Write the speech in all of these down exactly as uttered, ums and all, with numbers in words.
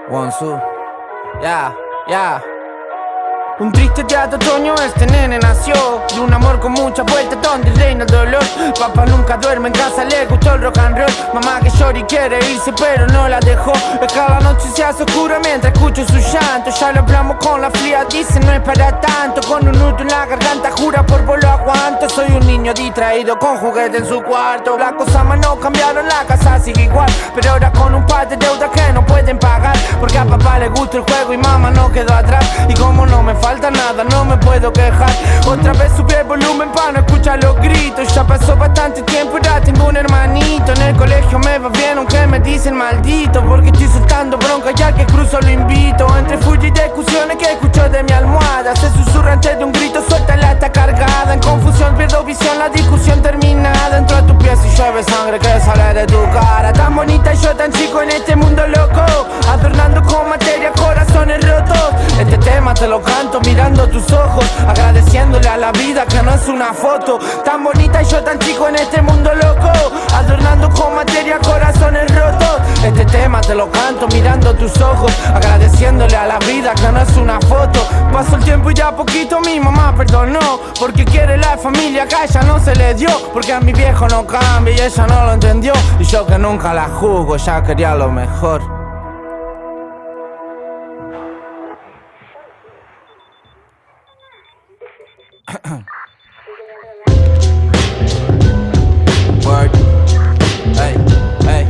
Wonsu, ya, ya. Un triste día de otoño este nene nació de un amor con mucha vuelta donde reina el dolor. Papá nunca duerme en casa, le gustó el rock and roll. Mamá que llora y quiere irse pero no la dejó. Es que la noche se hace oscura mientras escucho su llanto. Ya lo hablamos con la fría, dice no es para tanto. Con un nudo en la garganta jura por vos lo aguanto. Soy un niño distraído con juguete en su cuarto. Las cosas más no cambiaron, la casa sigue igual, pero ahora con un par de deudas que no pueden pagar. Porque a papá le gusta el juego y mamá no quedó atrás. Y como no me falta nada, no me puedo quejar. Otra vez subí el volumen para no escuchar los gritos. Ya pasó bastante tiempo y ya tengo un hermanito. En el colegio me va bien aunque me dicen maldito, porque estoy soltando bronca ya que cruzo lo invito. Entre full y discusiones que escucho de mi almohada, se susurra antes de un grito, suelta la está cargada. En confusión pierdo visión, la discusión terminada. Entro a tu pies y llueve sangre que sale de tu cara. Tan bonita y yo tan chico en este mundo loco, adornando con materia corazones rotos. Este tema te lo canto mirando tus ojos, agradeciéndole a la vida que no es una foto. Tan bonita y yo tan chico en este mundo loco, adornando con materia corazones rotos. Este tema te lo canto mirando tus ojos, agradeciéndole a la vida que no es una foto. Pasó el tiempo y ya poquito mi mamá perdonó, porque quiere la familia que a ella no se le dio. Porque a mi viejo no cambia y ella no lo entendió, y yo que nunca la juzgo ya quería lo mejor. Word. Hey, hey.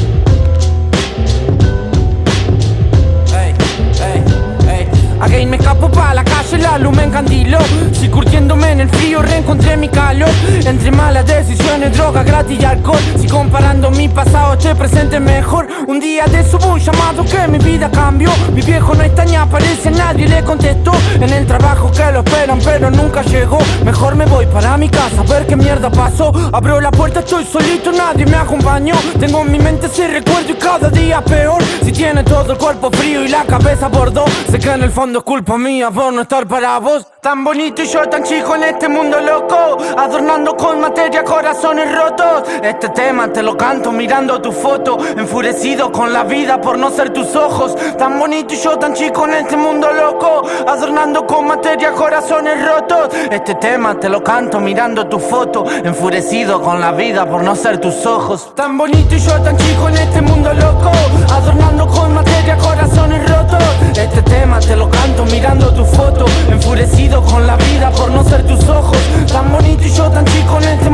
Hey, hey, hey. Again me escapo pa' la calle, la luz me encandiló. Si curtiéndome en el frío reencontré mi calor. Entre malas decisiones, droga, gratis y alcohol. Si comparando mi pasado este presente mejor. Un día de subo un llamado que mi vida cambió. Mi viejo no está ni aparece, nadie le contestó. En el trabajo que lo esperan pero nunca llegó. Mejor me voy para mi casa a ver qué mierda pasó. Abro la puerta, estoy solito, nadie me acompañó. Tengo en mi mente ese recuerdo y cada día peor. Si tiene todo el cuerpo frío y la cabeza por dos, sé que en el fondo es culpa mía por no estar para vos. Tan bonito y yo tan chico en este mundo loco, adornando con materia corazones rotos. Este tema te lo canto mirando tu foto, enfurecido con la vida por no ser tus ojos. Tan bonito y yo tan chico en este mundo loco, adornando con materia corazones rotos. Este tema te lo canto mirando tu foto, enfurecido con la vida por no ser tus ojos. Tan bonito y yo tan chico en este mundo loco, adornando con materia corazones rotos. Este tema te lo canto mirando tu foto, enfurecido con la vida por no ser tus ojos. Tan bonito y yo tan chico en este